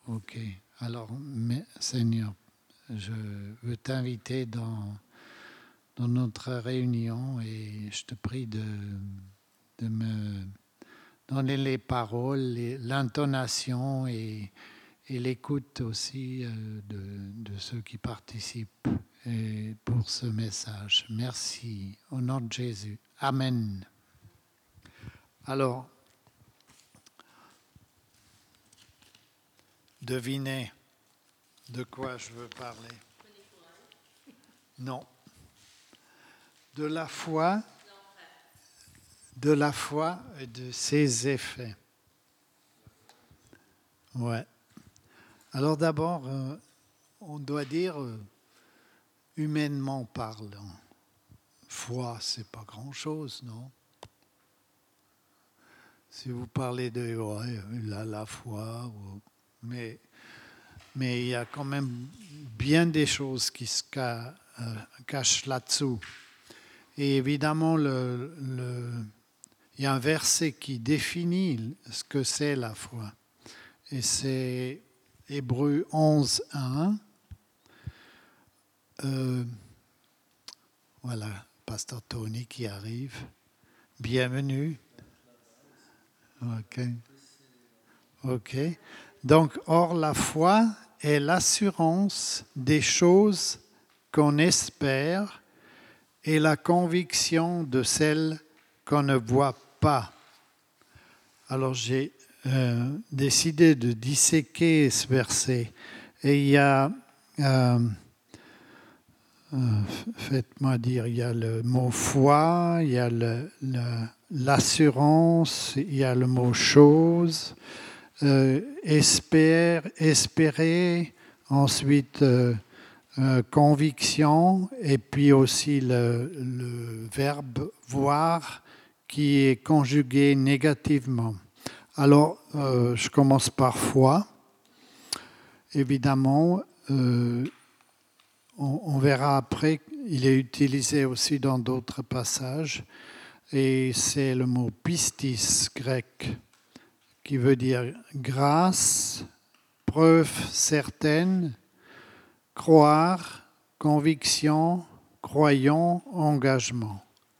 Ok. Alors, Seigneur, je veux t'inviter dans notre réunion et je te prie de me donner les paroles, l'intonation et l'écoute aussi de ceux qui participent et pour ce message. Merci. Au nom de Jésus. Amen. Alors, devinez de quoi je veux parler. Non. De la foi et de ses effets. Ouais. Alors d'abord, on doit dire, humainement parlant, foi, c'est pas grand-chose, non? Si vous parlez de la foi, mais il y a quand même bien des choses qui se cachent là-dessous. Et évidemment, il y a un verset qui définit ce que c'est la foi. Et c'est Hébreux 11, 1. Voilà, Pasteur Tony qui arrive. Bienvenue. Ok. Donc, or, la foi est l'assurance des choses qu'on espère et la conviction de celles qu'on ne voit pas. Alors, j'ai décidé de disséquer ce verset. Et il y a, faites-moi dire, il y a le mot foi, il y a l'assurance, il y a le mot chose, espérer, ensuite conviction, et puis aussi le verbe voir qui est conjugué négativement. Alors, je commence par foi. Évidemment, on verra après, il est utilisé aussi dans d'autres passages, et c'est le mot pistis grec, qui veut dire grâce, preuve certaine, croire, conviction, croyant, engagement.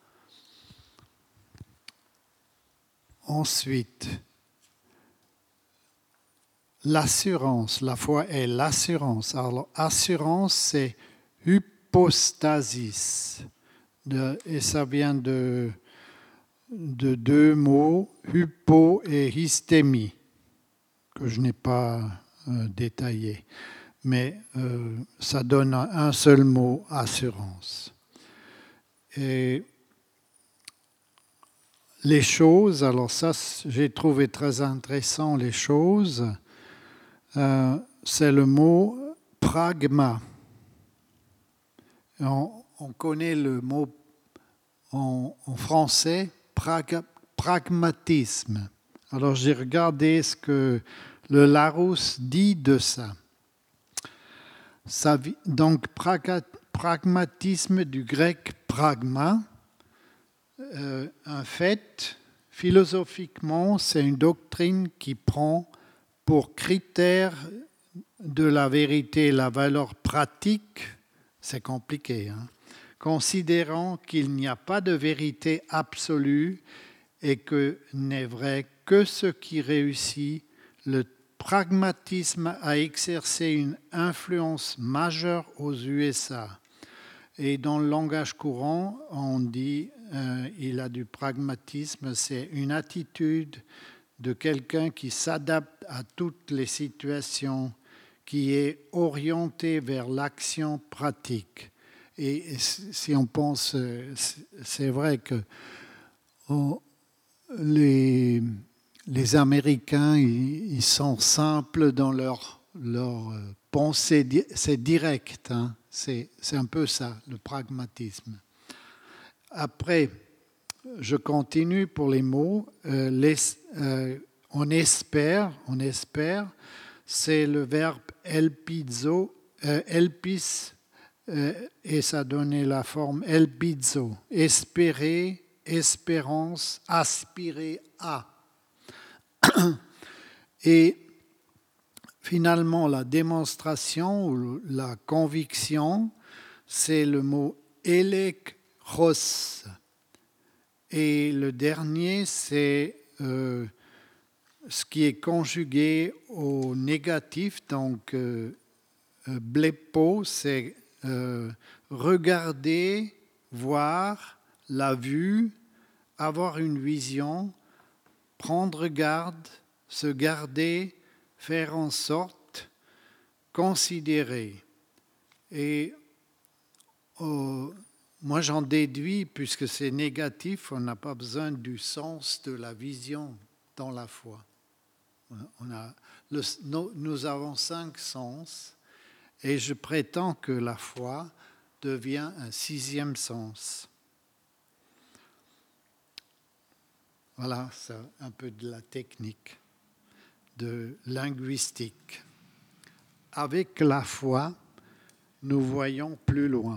Ensuite, l'assurance, la foi est l'assurance. Alors, assurance, c'est hypostasis. Et ça vient de deux mots, hypo et hystémie, que je n'ai pas détaillé. Mais ça donne un seul mot, assurance. Et les choses, alors ça, j'ai trouvé très intéressant, les choses, c'est le mot pragma. On connaît le mot en français, pragmatisme. Alors j'ai regardé ce que le Larousse dit de ça. Donc pragmatisme du grec pragma, en fait, philosophiquement, c'est une doctrine qui prend pour critère de la vérité la valeur pratique, c'est compliqué, considérant qu'il n'y a pas de vérité absolue et que n'est vrai que ce qui réussit. Le pragmatisme a exercé une influence majeure aux USA. Et dans le langage courant, on dit il a du pragmatisme, c'est une attitude de quelqu'un qui s'adapte à toutes les situations, qui est orienté vers l'action pratique. Et si on pense, c'est vrai que les Américains, ils sont simples dans leur pensée, c'est direct, c'est un peu ça, le pragmatisme. Après, je continue pour les mots. On espère, c'est le verbe elpizo, elpis, et ça donnait la forme elpizo. Espérer, espérance, aspirer à. Et Finalement, la démonstration ou la conviction, c'est le mot elekros. Et le dernier, c'est ce qui est conjugué au négatif. Donc, blepo, c'est regarder, voir, la vue, avoir une vision, prendre garde, se garder, faire en sorte, considérer. Et moi, j'en déduis, puisque c'est négatif, on n'a pas besoin du sens de la vision dans la foi. Nous avons 5 sens, et je prétends que la foi devient un 6e sens. Voilà, c'est un peu de la technique, de linguistique. Avec la foi, nous voyons plus loin.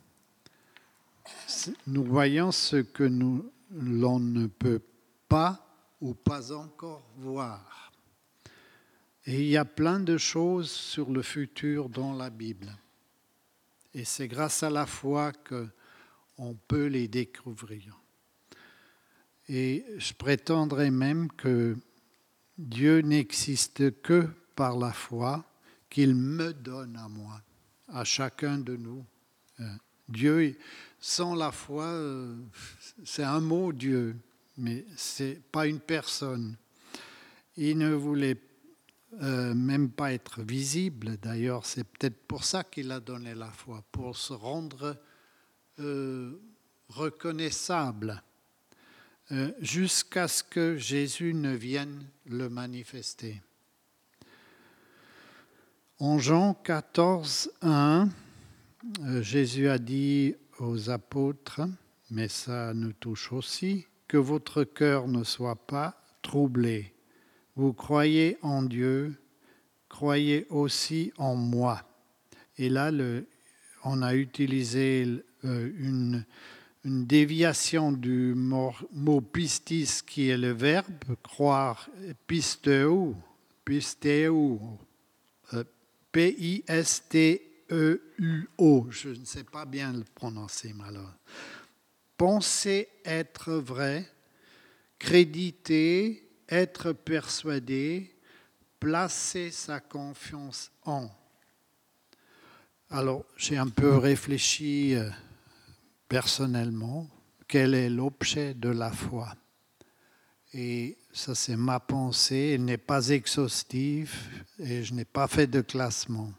Nous voyons ce que l'on ne peut pas ou pas encore voir. Et il y a plein de choses sur le futur dans la Bible. Et c'est grâce à la foi qu'on peut les découvrir. Et je prétendrai même que Dieu n'existe que par la foi qu'il me donne à moi, à chacun de nous. Dieu, sans la foi, c'est un mot Dieu, mais ce n'est pas une personne. Il ne voulait même pas être visible. D'ailleurs, c'est peut-être pour ça qu'il a donné la foi, pour se rendre reconnaissable, jusqu'à ce que Jésus ne vienne le manifester. En Jean 14, 1, Jésus a dit aux apôtres, mais ça nous touche aussi, que votre cœur ne soit pas troublé. Vous croyez en Dieu, croyez aussi en moi. Et là, on a utilisé une déviation du mot pistis, qui est le verbe croire, pisteu, P-I-S-T-E-U-O. Je ne sais pas bien le prononcer, malheureusement. Penser être vrai, créditer, être persuadé, placer sa confiance en. Alors, j'ai un peu réfléchi personnellement, quel est l'objet de la foi? Et ça, c'est ma pensée, elle n'est pas exhaustive et je n'ai pas fait de classement.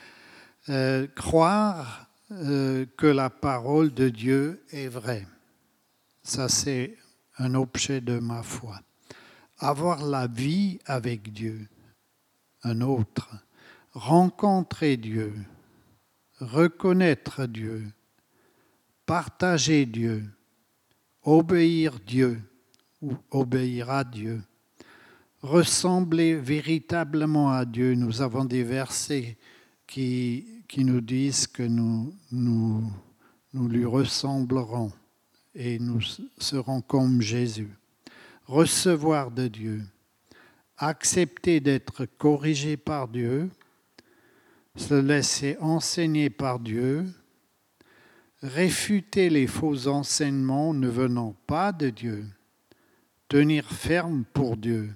Croire que la parole de Dieu est vraie, ça c'est un objet de ma foi. Avoir la vie avec Dieu, un autre. Rencontrer Dieu, reconnaître Dieu, partager Dieu, obéir Dieu ou obéir à Dieu, ressembler véritablement à Dieu. Nous avons des versets qui nous disent que nous lui ressemblerons et nous serons comme Jésus. Recevoir de Dieu, accepter d'être corrigé par Dieu, se laisser enseigner par Dieu, réfuter les faux enseignements ne venant pas de Dieu, tenir ferme pour Dieu.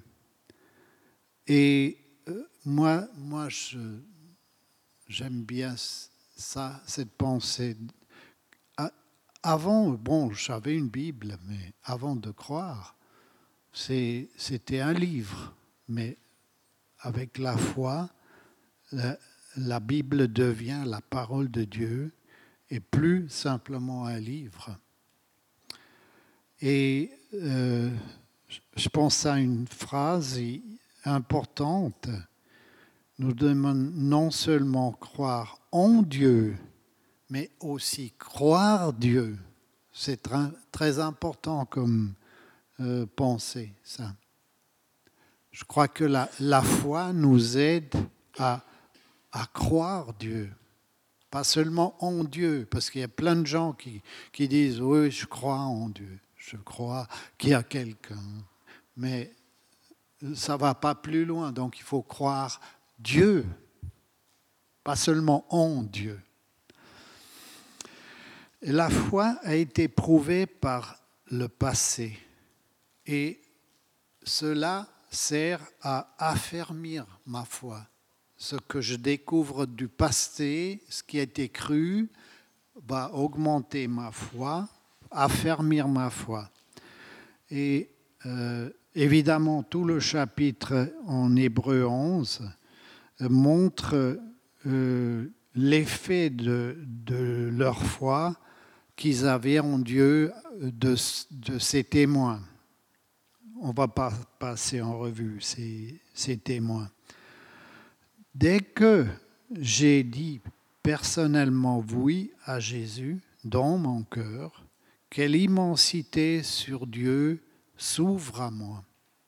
Et moi j'aime bien ça, cette pensée. Avant, j'avais une Bible, mais avant de croire, c'était un livre. Mais avec la foi, la Bible devient la parole de Dieu et plus simplement un livre. Et je pense à une phrase importante. Nous devons non seulement croire en Dieu, mais aussi croire Dieu. C'est très important comme pensée, ça. Je crois que la foi nous aide à croire Dieu. Pas seulement en Dieu, parce qu'il y a plein de gens qui disent « Oui, je crois en Dieu, je crois qu'il y a quelqu'un ». Mais ça ne va pas plus loin, donc il faut croire Dieu, pas seulement en Dieu. Et la foi a été prouvée par le passé et cela sert à affermir ma foi. Ce que je découvre du passé, ce qui a été cru, va augmenter ma foi, affermir ma foi. Et évidemment, tout le chapitre en Hébreux 11 montre l'effet de leur foi qu'ils avaient en Dieu de ces témoins. On ne va pas passer en revue ces témoins. Dès que j'ai dit personnellement oui à Jésus dans mon cœur, quelle immensité sur Dieu s'ouvre à moi.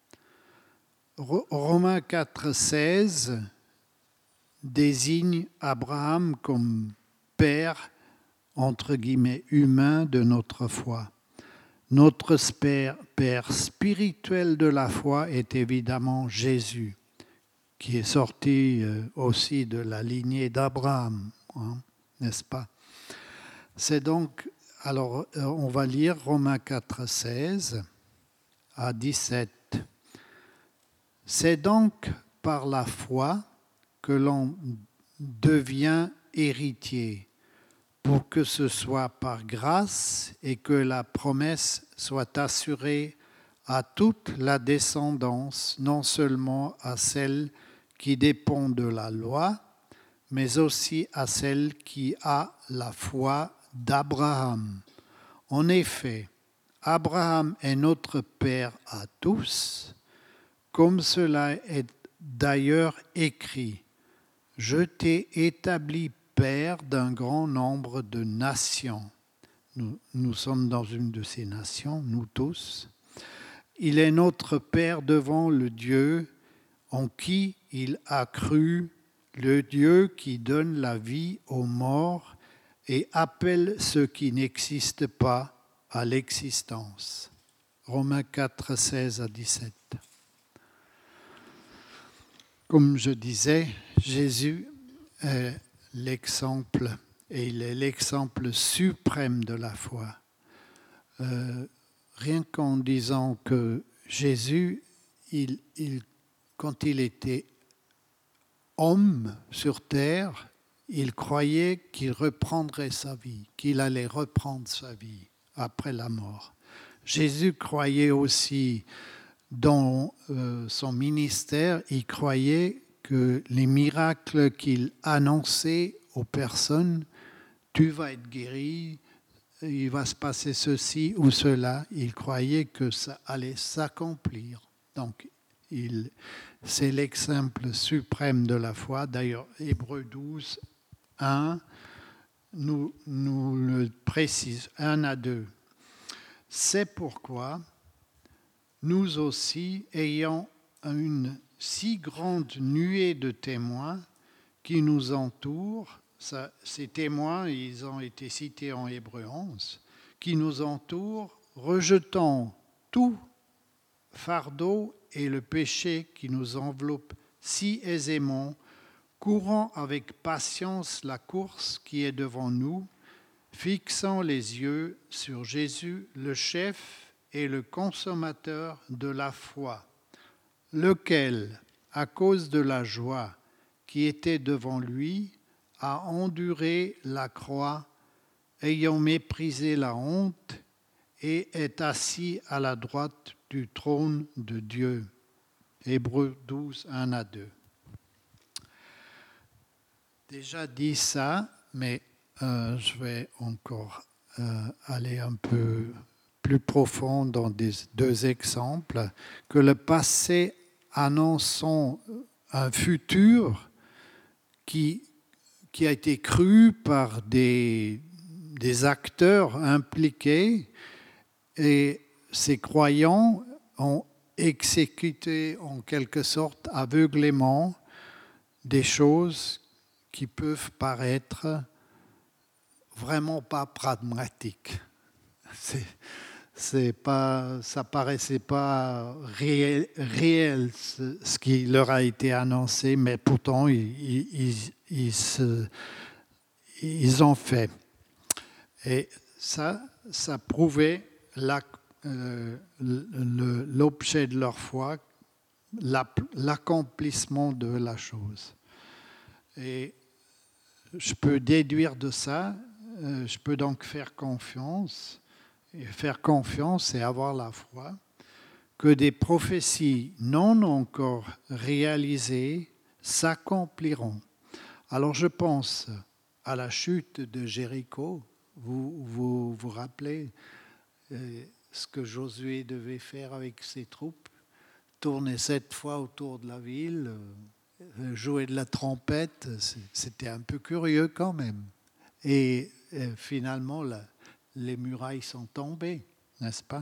Romains 4,16 désigne Abraham comme père, entre guillemets, humain de notre foi. Notre père spirituel de la foi est évidemment Jésus, qui est sorti aussi de la lignée d'Abraham, n'est-ce pas? C'est donc, alors on va lire Romains 4, 16 à 17. C'est donc par la foi que l'on devient héritier, pour que ce soit par grâce et que la promesse soit assurée à toute la descendance, non seulement à celle qui dépend de la loi, mais aussi à celle qui a la foi d'Abraham. En effet, Abraham est notre père à tous, comme cela est d'ailleurs écrit. Je t'ai établi père d'un grand nombre de nations. Nous sommes dans une de ces nations, nous tous. Il est notre père devant le Dieu en qui il a cru, le Dieu qui donne la vie aux morts et appelle ceux qui n'existent pas à l'existence. Romains 4, 16 à 17. Comme je disais, Jésus est l'exemple, et il est l'exemple suprême de la foi. Rien qu'en disant que Jésus, quand il était homme sur terre, il croyait qu'il reprendrait sa vie, qu'il allait reprendre sa vie après la mort. Jésus croyait aussi dans son ministère, il croyait que les miracles qu'il annonçait aux personnes, tu vas être guéri, il va se passer ceci ou cela, il croyait que ça allait s'accomplir. Donc, c'est l'exemple suprême de la foi. D'ailleurs, Hébreux 12, 1 nous le précise, 1 à 2. C'est pourquoi nous aussi, ayant une si grande nuée de témoins qui nous entourent, ces témoins, ils ont été cités en Hébreux 11, qui nous entourent, rejetant tout fardeau et le péché qui nous enveloppe si aisément, courant avec patience la course qui est devant nous, fixant les yeux sur Jésus, le chef et le consommateur de la foi, lequel, à cause de la joie qui était devant lui, a enduré la croix, ayant méprisé la honte, et est assis à la droite du trône de Dieu. Hébreux 12, 1 à 2. Déjà dit ça, mais je vais encore aller un peu plus profond dans deux exemples, que le passé annonçant un futur qui a été cru par des acteurs impliqués, et ces croyants ont exécuté en quelque sorte aveuglément des choses qui peuvent paraître vraiment pas pragmatiques. ça paraissait pas réel ce qui leur a été annoncé, mais pourtant ils ont fait. Et ça prouvait l'objet de leur foi, l'accomplissement de la chose. Et je peux déduire de ça, je peux donc faire confiance et avoir la foi que des prophéties non encore réalisées s'accompliront. Alors je pense à la chute de Jéricho. Vous rappelez ce que Josué devait faire avec ses troupes? Tourner 7 fois autour de la ville, jouer de la trompette, c'était un peu curieux quand même. Et finalement, les murailles sont tombées, n'est-ce pas?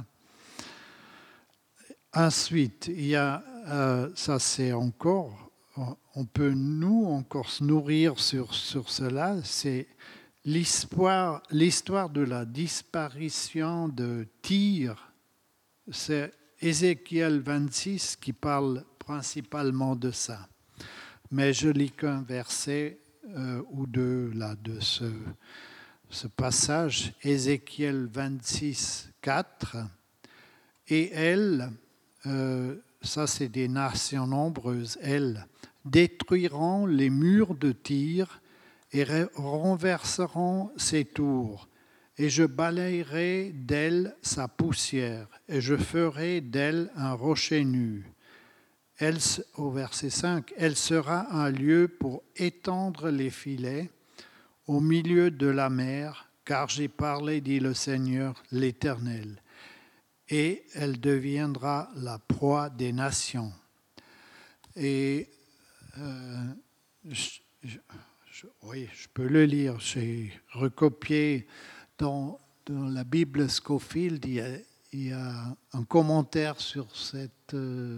Ensuite, il y a, ça c'est encore, on peut nous encore se nourrir sur cela, c'est l'histoire de la disparition de Tyr. C'est Ézéchiel 26 qui parle principalement de ça. Mais je lis qu'un verset ou deux là, de ce passage, Ézéchiel 26, 4. Et elles, ça c'est des nations nombreuses, elles détruiront les murs de Tyr et renverseront ses tours. Et je balayerai d'elle sa poussière, et je ferai d'elle un rocher nu. Elle, au verset 5, elle sera un lieu pour étendre les filets au milieu de la mer, car j'ai parlé, dit le Seigneur l'Éternel. Et elle deviendra la proie des nations. Et oui, je peux le lire, j'ai recopié dans la Bible Scofield, il y a un commentaire sur cette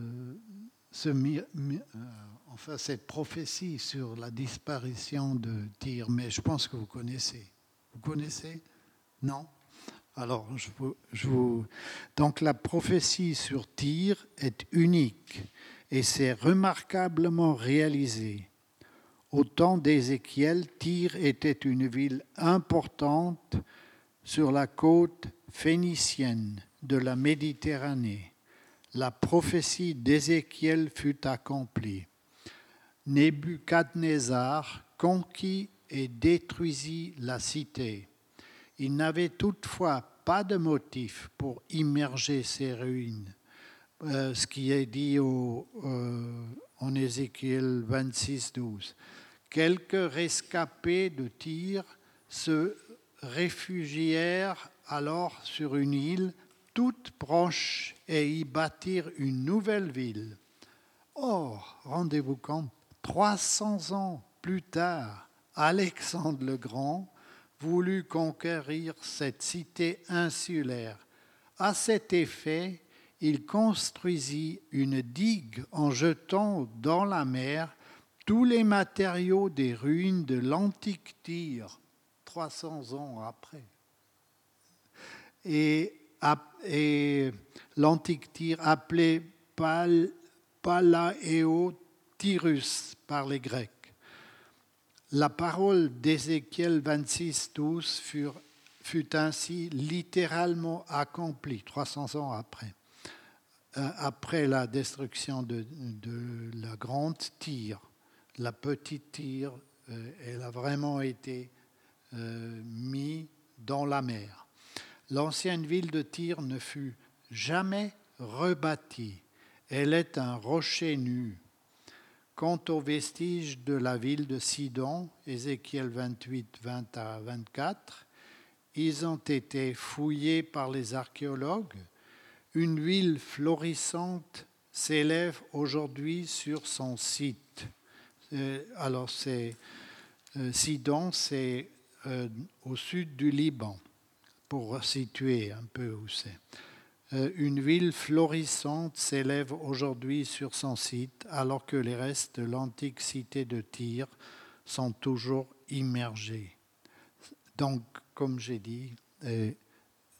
prophétie sur la disparition de Tyr, mais je pense que vous connaissez. Vous connaissez? Non? Alors, donc la prophétie sur Tyr est unique et c'est remarquablement réalisé. Au temps d'Ézéchiel, Tyr était une ville importante sur la côte phénicienne de la Méditerranée. La prophétie d'Ézéchiel fut accomplie. Nebuchadnezzar conquit et détruisit la cité. Il n'avait toutefois pas de motif pour immerger ses ruines. Ce qui est dit en Ézéchiel 26, 12. Quelques rescapés de Tyr se réfugièrent alors sur une île toute proche et y bâtirent une nouvelle ville. Or, rendez-vous compte, 300 ans plus tard, Alexandre le Grand voulut conquérir cette cité insulaire. À cet effet, il construisit une digue en jetant dans la mer tous les matériaux des ruines de l'antique Tyr, 300 ans après. Et l'antique Tyr appelé Palaéotyrus par les Grecs. La parole d'Ézéchiel 26, 12 fut ainsi littéralement accomplie 300 ans après. Après la destruction de la grande Tyr, la petite Tyr, elle a vraiment été mise dans la mer. L'ancienne ville de Tyr ne fut jamais rebâtie. Elle est un rocher nu. Quant aux vestiges de la ville de Sidon, Ézéchiel 28, 20 à 24, ils ont été fouillés par les archéologues. Une ville florissante s'élève aujourd'hui sur son site. Alors, Sidon, c'est au sud du Liban, pour situer un peu où c'est. Une ville florissante s'élève aujourd'hui sur son site, alors que les restes de l'antique cité de Tyr sont toujours immergés. Donc, comme j'ai dit,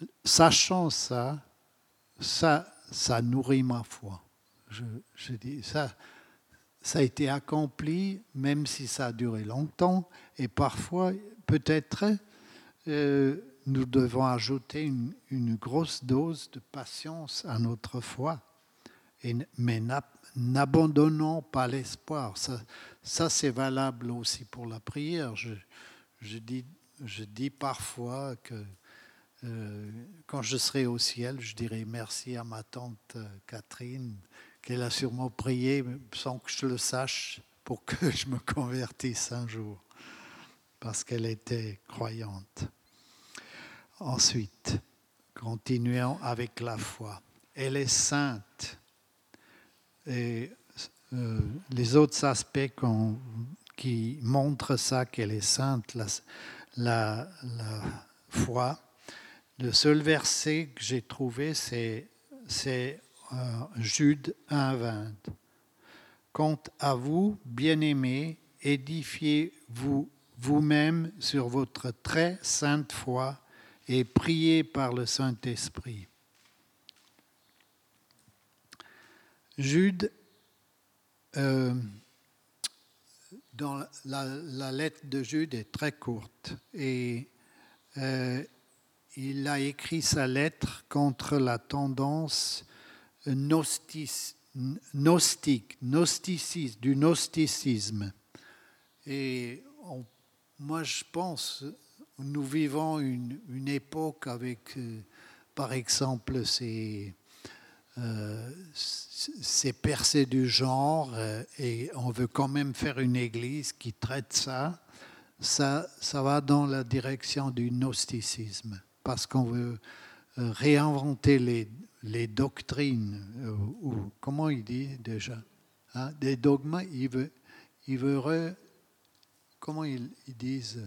sachant ça nourrit ma foi. Je dis ça a été accompli, même si ça a duré longtemps, et parfois, peut-être, nous devons ajouter une grosse dose de patience à notre foi, mais n'abandonnons pas l'espoir. Ça, c'est valable aussi pour la prière. Je dis parfois que quand je serai au ciel, je dirai merci à ma tante Catherine, qu'elle a sûrement prié sans que je le sache pour que je me convertisse un jour, parce qu'elle était croyante. Ensuite, continuons avec la foi. Elle est sainte. Et les autres aspects qui montrent ça, qu'elle est sainte, la foi. Le seul verset que j'ai trouvé, c'est Jude 1,20. Quant à vous, bien-aimés, édifiez-vous vous-même sur votre très sainte foi et priez par le Saint-Esprit. Jude, dans la lettre de Jude est très courte et il a écrit sa lettre contre la tendance du gnosticisme. Et moi, je pense, nous vivons une époque avec, par exemple, ces percées du genre, et on veut quand même faire une église qui traite ça. Ça va dans la direction du gnosticisme, parce qu'on veut réinventer les doctrines, ou comment il dit déjà, des dogmes. Il veut comment ils disent,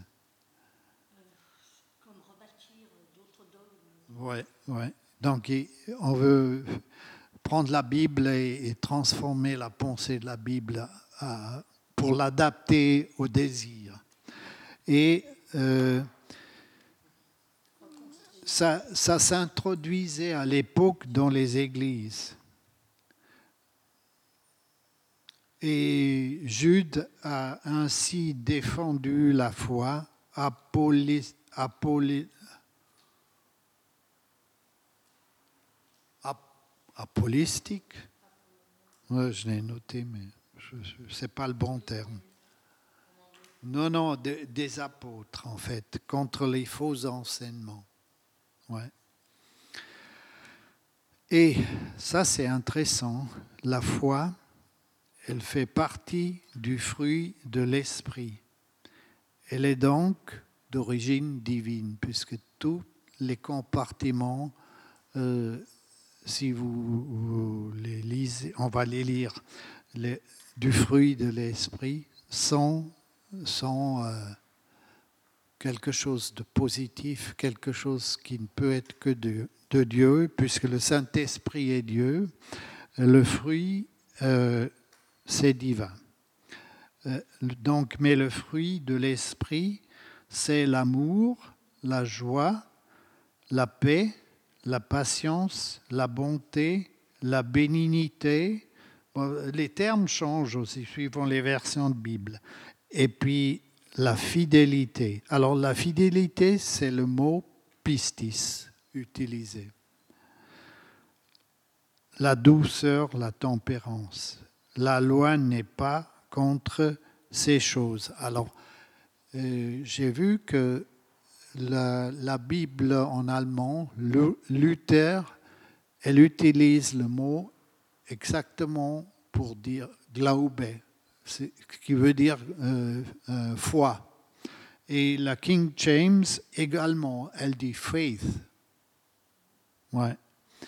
comme rebâtir d'autres dogmes. Ouais. Donc on veut prendre la Bible et transformer la pensée de la Bible pour l'adapter au désir. Et ça s'introduisait à l'époque dans les églises. Et Jude a ainsi défendu la foi apollistique. Ouais, je l'ai noté, mais ce n'est pas le bon terme. Non, des apôtres, en fait, contre les faux enseignements. Ouais. Et ça, c'est intéressant. La foi, elle fait partie du fruit de l'esprit. Elle est donc d'origine divine, puisque tous les compartiments, si vous les lisez, on va les lire, du fruit de l'esprit, sont quelque chose de positif, quelque chose qui ne peut être que de Dieu, puisque le Saint-Esprit est Dieu. Le fruit, c'est divin. Donc, mais le fruit de l'esprit, c'est l'amour, la joie, la paix, la patience, la bonté, la bénignité. Bon, les termes changent aussi suivant les versions de Bible. Et puis la fidélité. Alors la fidélité, c'est le mot pistis utilisé. La douceur, la tempérance. La loi n'est pas contre ces choses. Alors, j'ai vu que la Bible en allemand, Luther, elle utilise le mot exactement pour dire Glaube, ce qui veut dire foi. Et la King James également, elle dit faith. Ouais.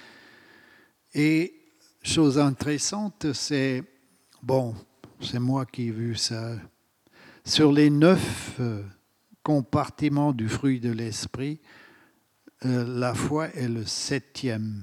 Et chose intéressante, c'est moi qui ai vu ça. Sur les 9 compartiments du fruit de l'esprit, la foi est le 7e.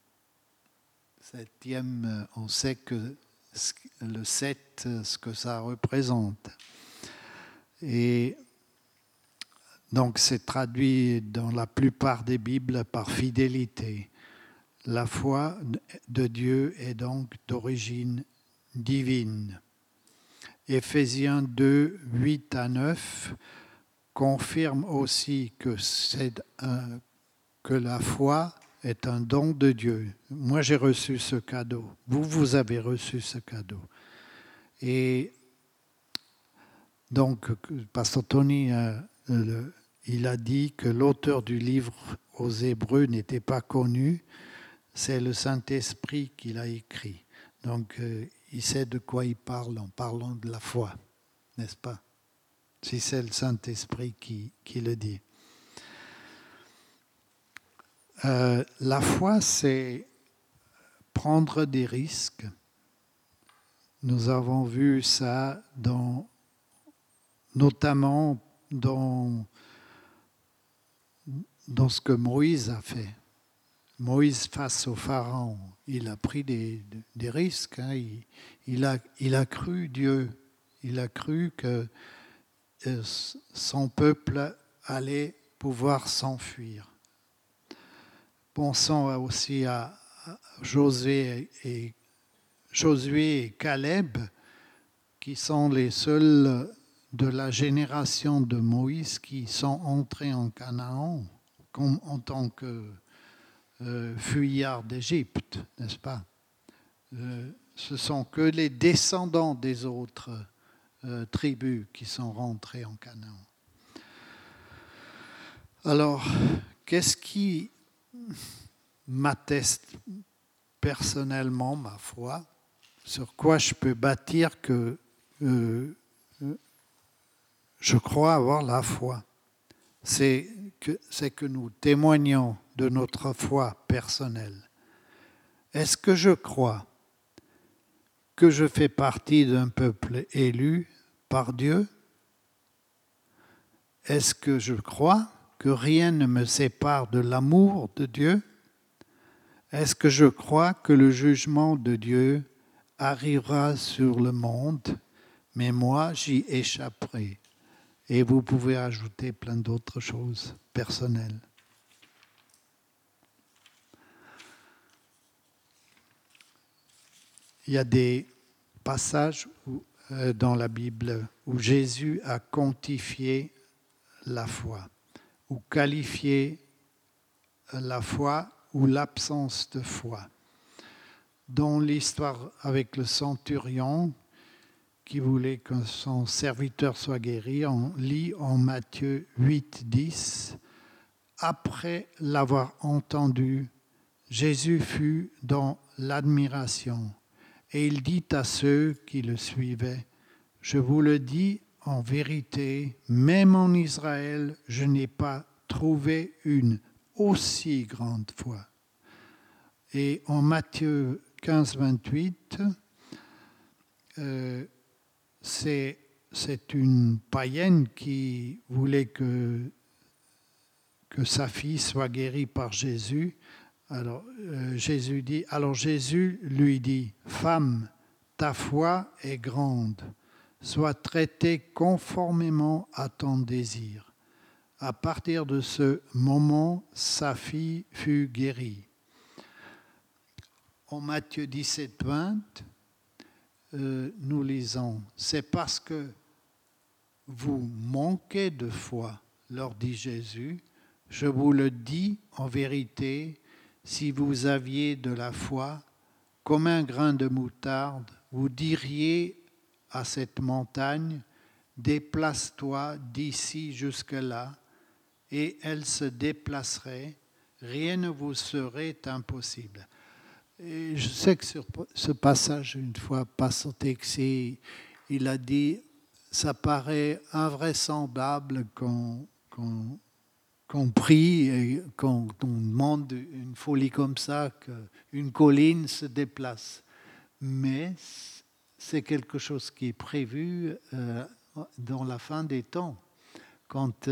On sait que le 7, ce que ça représente. Et Donc c'est traduit dans la plupart des Bibles par fidélité. La foi de Dieu est donc d'origine divine. Éphésiens 2, 8 à 9 confirme aussi que la foi est un don de Dieu. Moi, j'ai reçu ce cadeau. Vous avez reçu ce cadeau. Et donc, Pasteur Tony, il a dit que l'auteur du livre aux Hébreux n'était pas connu. C'est le Saint-Esprit qui l'a écrit. Donc, il sait de quoi il parle en parlant de la foi, n'est-ce pas? Si c'est le Saint-Esprit qui le dit. La foi, c'est prendre des risques. Nous avons vu ça notamment dans ce que Moïse a fait. Moïse face au Pharaon, il a pris des risques. Hein. Il a cru Dieu. Il a cru que son peuple allait pouvoir s'enfuir. Pensons aussi à Josué et Caleb, qui sont les seuls de la génération de Moïse qui sont entrés en Canaan en tant que fuyards d'Égypte, n'est-ce pas? Ce sont que les descendants des autres tribus qui sont rentrés en Canaan. Alors, qu'est-ce qui m'atteste personnellement ma foi? Sur quoi je peux bâtir que je crois avoir la foi? C'est que nous témoignons de notre foi personnelle. Est-ce que je crois que je fais partie d'un peuple élu par Dieu? Est-ce que je crois que rien ne me sépare de l'amour de Dieu? Est-ce que je crois que le jugement de Dieu arrivera sur le monde, mais moi j'y échapperai? Et vous pouvez ajouter plein d'autres choses personnelles. Il y a des passages dans la Bible où Jésus a quantifié la foi, ou qualifié la foi ou l'absence de foi. Dans l'histoire avec le centurion qui voulait que son serviteur soit guéri, on lit en Matthieu 8, 10, « Après l'avoir entendu, Jésus fut dans l'admiration. Et il dit à ceux qui le suivaient, « Je vous le dis en vérité, même en Israël, je n'ai pas trouvé une aussi grande foi. » Et en Matthieu 15, 28, c'est une païenne qui voulait que sa fille soit guérie par Jésus. Alors Jésus lui dit, « Femme, ta foi est grande, sois traitée conformément à ton désir. » À partir de ce moment, sa fille fut guérie. En Matthieu 17, 20, nous lisons, « C'est parce que vous manquez de foi, leur dit Jésus, je vous le dis en vérité, si vous aviez de la foi, comme un grain de moutarde, vous diriez à cette montagne, déplace-toi d'ici jusque-là, et elle se déplacerait, rien ne vous serait impossible. » Et je sais que sur ce passage, une fois, Pasteur Texier, il a dit, ça paraît invraisemblable qu'on prie et qu'on demande une folie comme ça, qu'une colline se déplace. Mais c'est quelque chose qui est prévu dans la fin des temps, quand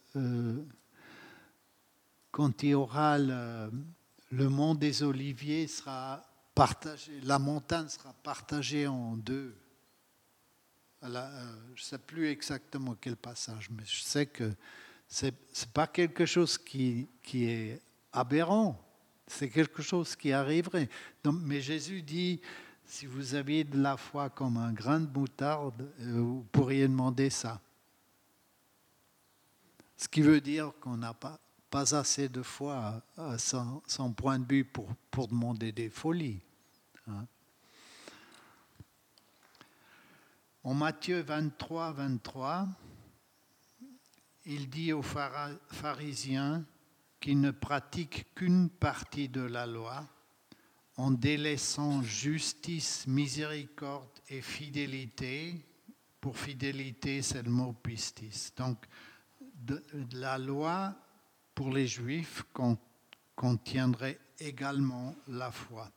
il y aura le mont des Oliviers sera partagé, la montagne sera partagée en deux. Je ne sais plus exactement quel passage, mais je sais que Ce n'est pas quelque chose qui est aberrant. C'est quelque chose qui arriverait. Donc, mais Jésus dit, si vous aviez de la foi comme un grain de moutarde, vous pourriez demander ça. Ce qui veut dire qu'on n'a pas assez de foi à son point de vue pour demander des folies. Hein. En Matthieu 23, 23, il dit aux pharisiens qu'ils ne pratiquent qu'une partie de la loi en délaissant justice, miséricorde et fidélité. Pour fidélité, c'est le mot pistis. Donc, de la loi pour les Juifs contiendrait également la foi.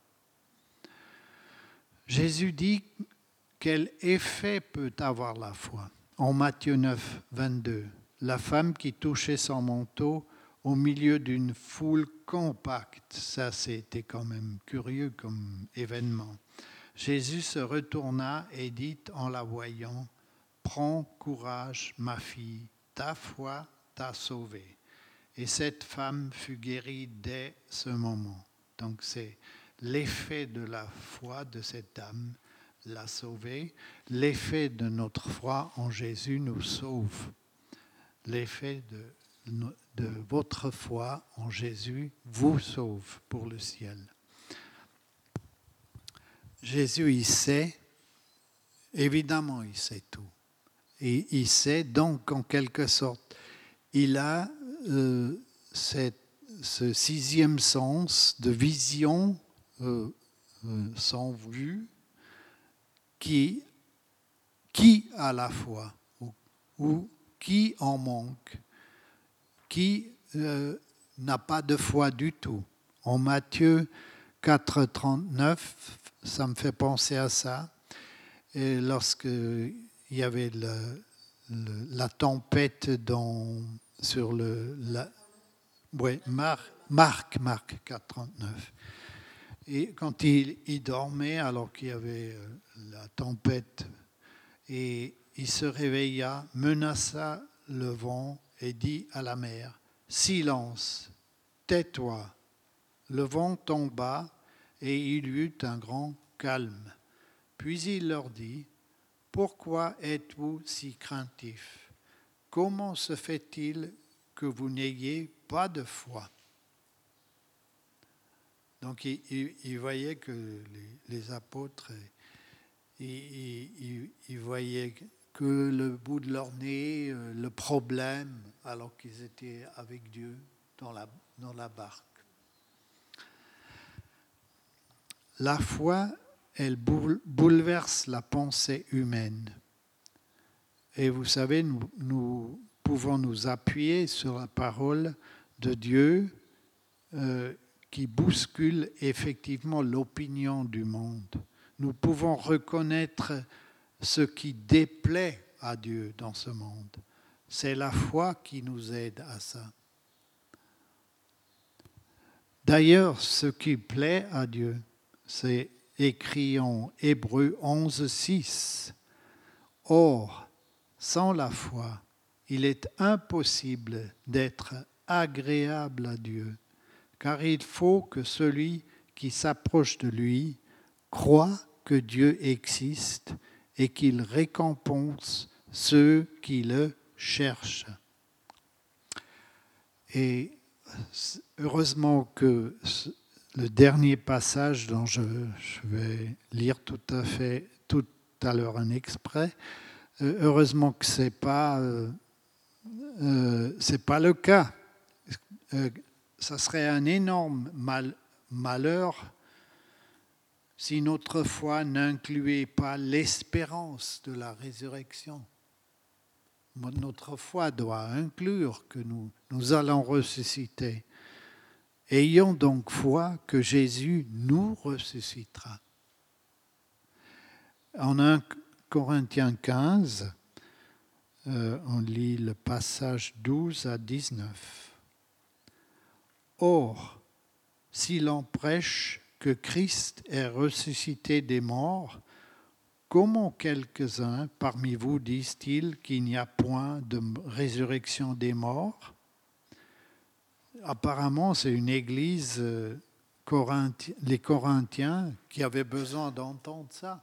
Jésus dit quel effet peut avoir la foi. En Matthieu 9, 22, la femme qui touchait son manteau au milieu d'une foule compacte, ça c'était quand même curieux comme événement. Jésus se retourna et dit en la voyant, « Prends courage, ma fille, ta foi t'a sauvée. » Et cette femme fut guérie dès ce moment. Donc c'est l'effet de la foi de cette dame l'a sauvée. L'effet de notre foi en Jésus nous sauve. L'effet de votre foi en Jésus vous sauve pour le ciel. Jésus, il sait, évidemment, il sait tout. Et il sait donc, en quelque sorte, il a ce sixième sens de vision sans vue qui a la foi ou qui en manque, qui n'a pas de foi du tout. En Matthieu 4, 39, ça me fait penser à ça. Et lorsque il y avait la tempête sur Marc 4, 39. Et quand il dormait, alors qu'il y avait la tempête, et il se réveilla, menaça le vent et dit à la mer, « Silence, tais-toi !» Le vent tomba et il y eut un grand calme. Puis il leur dit, « Pourquoi êtes-vous si craintifs ? Comment se fait-il que vous n'ayez pas de foi ?» Donc il voyait que les apôtres, ils voyaient que le bout de leur nez, le problème, alors qu'ils étaient avec Dieu dans la barque. La foi, elle bouleverse la pensée humaine. Et vous savez, nous pouvons nous appuyer sur la parole de Dieu qui bouscule effectivement l'opinion du monde. Nous pouvons reconnaître ce qui déplaît à Dieu dans ce monde. C'est la foi qui nous aide à ça. D'ailleurs, ce qui plaît à Dieu, c'est écrit en Hébreux 11, 6. Or, sans la foi, il est impossible d'être agréable à Dieu, car il faut que celui qui s'approche de lui croit que Dieu existe et qu'il récompense ceux qui le cherchent. Et heureusement que le dernier passage dont je vais lire tout à l'heure un extrait, heureusement que c'est pas le cas. Ça serait un énorme malheur si notre foi n'incluait pas l'espérance de la résurrection. Notre foi doit inclure que nous allons ressusciter. Ayons donc foi que Jésus nous ressuscitera. En 1 Corinthiens 15, on lit le passage 12 à 19. Or, si l'on prêche que Christ est ressuscité des morts, comment quelques-uns parmi vous disent-ils qu'il n'y a point de résurrection des morts ? apparemment, c'est une église, les Corinthiens, qui avaient besoin d'entendre ça.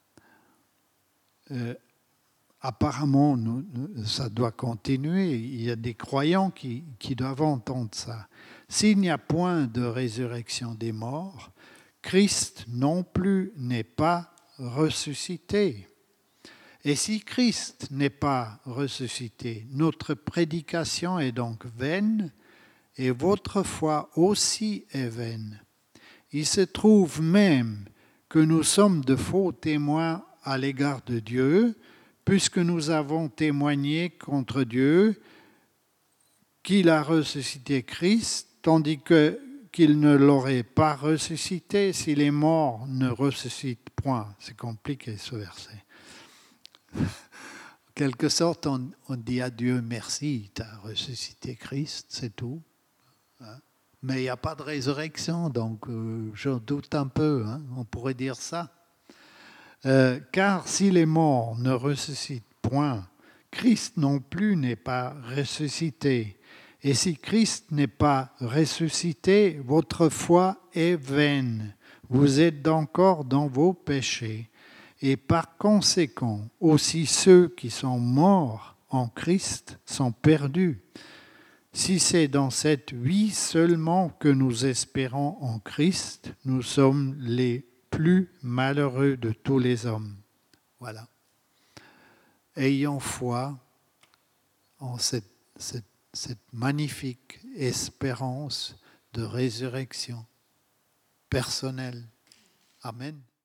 Apparemment, ça doit continuer. Il y a des croyants qui doivent entendre ça. S'il n'y a point de résurrection des morts, Christ non plus n'est pas ressuscité. Et si Christ n'est pas ressuscité, notre prédication est donc vaine et votre foi aussi est vaine. Il se trouve même que nous sommes de faux témoins à l'égard de Dieu, puisque nous avons témoigné contre Dieu qu'il a ressuscité Christ, tandis qu'il ne l'aurait pas ressuscité si les morts ne ressuscitent point. C'est compliqué ce verset. En quelque sorte, on dit à Dieu merci, tu as ressuscité Christ, c'est tout. Mais il n'y a pas de résurrection, donc j'en doute un peu, on pourrait dire ça. Car si les morts ne ressuscitent point, Christ non plus n'est pas ressuscité. Et si Christ n'est pas ressuscité, votre foi est vaine. Vous êtes encore dans vos péchés. Et par conséquent, aussi ceux qui sont morts en Christ sont perdus. Si c'est dans cette vie seulement que nous espérons en Christ, nous sommes les plus malheureux de tous les hommes. Voilà. Ayons foi en cette magnifique espérance de résurrection personnelle. Amen.